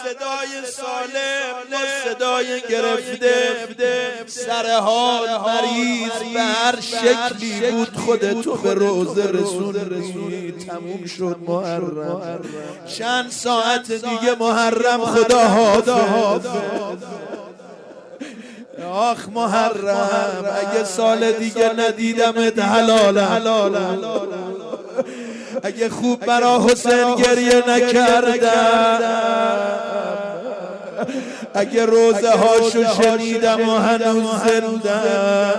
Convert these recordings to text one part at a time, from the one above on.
صدای سالم با صدای گرفته سر حال مریض به هر شکلی بود خودتو به روزه رسوندی. تموم شد محرم، چند ساعت دیگه محرم. خدا حافظ. آخ محرم، اگه سال دیگه ندیدمت حلال. اگه خوب برا حسین گریه نکردم، اگه روزه هاشو شنیدم و هنوز زندم.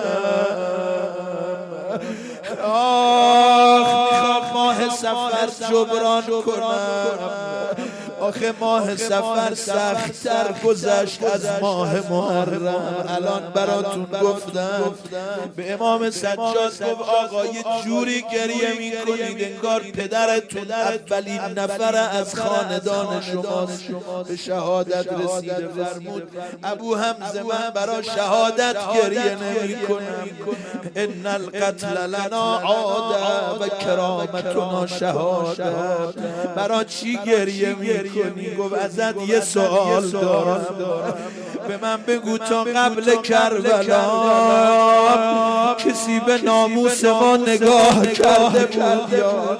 آخ میخوام ماه سفر جبران کنم. آخه ماه سفر سخت‌تر گذشت از ماه محرم. الان براتون گفتم به امام سجاد گفت آقا یه جوری گریه میکنید انگار پدرتون اولین نفر از خاندان شماست به شهادت رسیده. فرمود ابو حمزه من برا شهادت گریه نمیکنم. ان القتل لنا عاده و کرامتنا شهاده. برا چی گریه میکنی؟ گفت ازت یه سوال دارم، به من بگو تا قبل کربلا کسی به ناموس ما نگاه کرده بود یا؟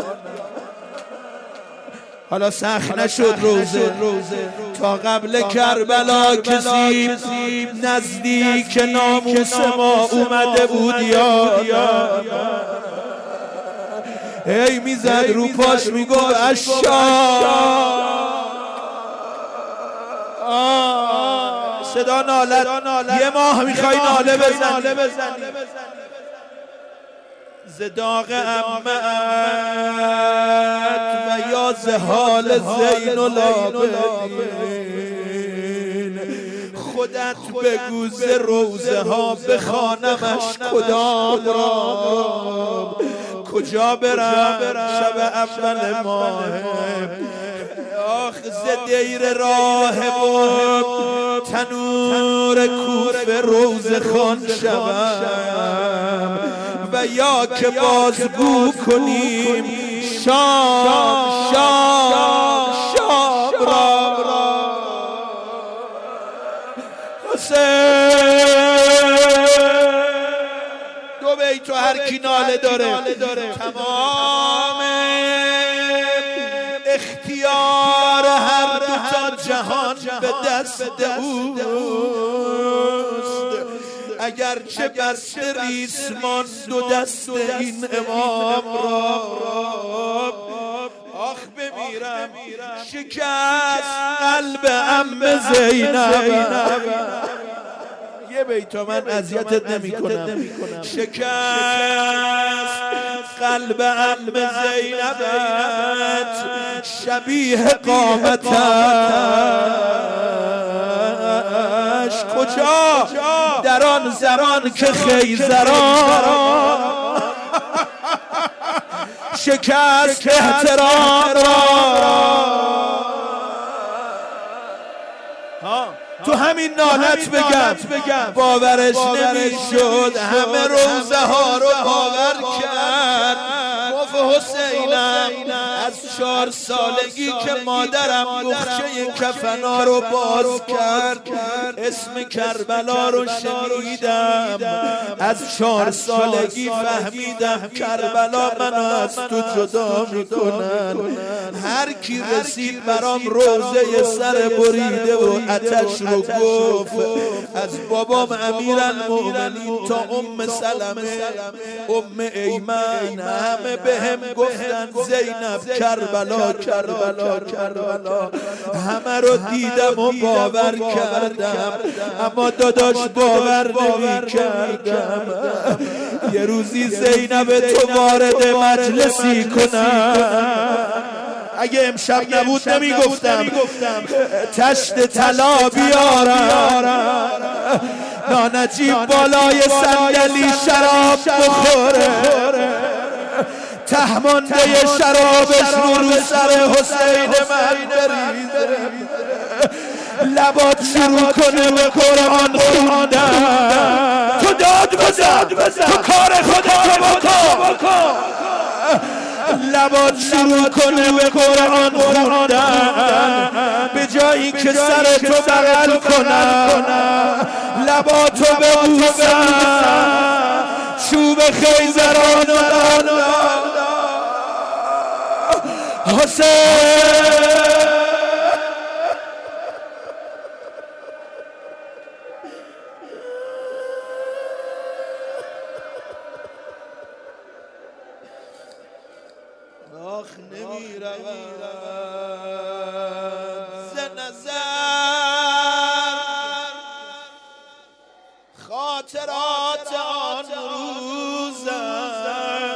حالا سخت نشد روزه، تا قبل کربلا کسی نزدیک ناموس ما اومده بود یا؟ هی میزد رو پاش میگفت اشا. صدا نالت. یه ماه میخوای ناله بزنی زداغ امت و یا زحال زین العابدین. خودت بگو ز روزه ها بخوانمش کدام را، کجا برم شب اول ماه. آخ ز دیر راهب تنور کوفه روزه خوان شوم و یا که بازگو کنیم شام را. دو بیت و هر کی ناله داره تمام اختیار هر دو تا جهان به دست اوست. اگرچه بسته ریسمان دو دست این امام را. آخ بمیرم شکست قلب عم زینب. یه بیتا من اذیتت نمی کنم. شکست قلب عم زینبت شبیه قامتش کجا در آن زمان که خیزران شکست احترام را. تو همین نالت بگم باورش نمیشد. همه روزه ها رو باور کرد. گفت حسینم از 4 سالگی که مادرم گخچه کفنا رو باز کرد اسم کربلا رو شنیدم. از 4 سالگی فهمیدم کربلا منو از تو جدا میکنن. هر کی رسید برام روزه سر بریده و آتش رو گفت. از بابام امیرالمومنین تا ام سلمه ام ایمن همه بهم گفتن زینب کربلا. همه رو دیدم و باور کردم، اما داداش باور نمی کردم. یه روزی زینب تو وارد مجلسی کنم. اگه امشب نبود نمیگفتم تشت طلا بیارم، نانجیب بالای صندلی شراب بخوره، تهمانده شرابش رو سر حسین من بریزه، لبات شروع کنه به قرآن خوندن. تو داد بزن تو کار خودت بکن، لبات شروع کنه به قرآن خوندن. به جایی که سر تو بغل کنم لباتو ببوسم چوب خیزران و حسین آخ نمی رود ز نظر خاطرات آن روزم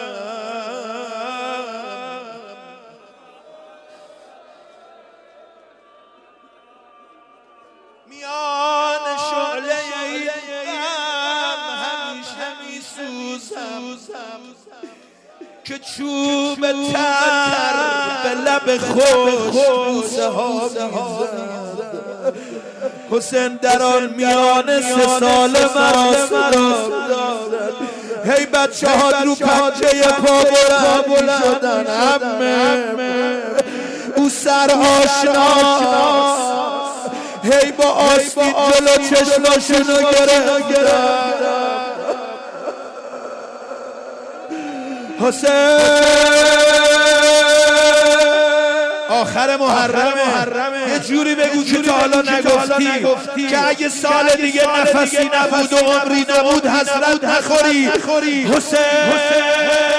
میان شعله غم همیشه می سوزم که چوب تر به لب خوش بوسه ها میزد حسین در آن میان 3 سال مرا هی بچه ها رو پنجه پا بلند شدن همه او سر آشناست هی با آسفید جلو چشماشونو گرفتن حسین آخر محرمه یه جوری بگو که تا حالا نگفتی که اگه سال دیگه نفسی نبود و عمری نبود حسرت نخوری حسین